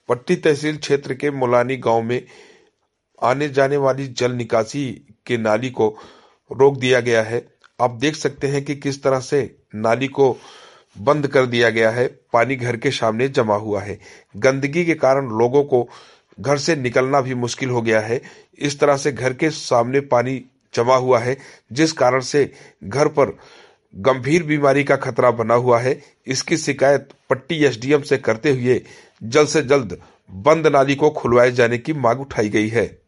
पट्टी तहसील क्षेत्र के मुलानी गांव में आने जाने वाली जल निकासी के नाली को रोक दिया गया है। आप देख सकते हैं कि किस तरह से नाली को बंद कर दिया गया है। पानी घर के सामने जमा हुआ है। गंदगी के कारण लोगों को घर से निकलना भी मुश्किल हो गया है। इस तरह से घर के सामने पानी जमा हुआ है, जिस कारण से घर पर गंभीर बीमारी का खतरा बना हुआ है। इसकी शिकायत पट्टी एसडीएम से करते हुए जल्द से जल्द बंद नाली को खुलवाए जाने की मांग उठाई गई है।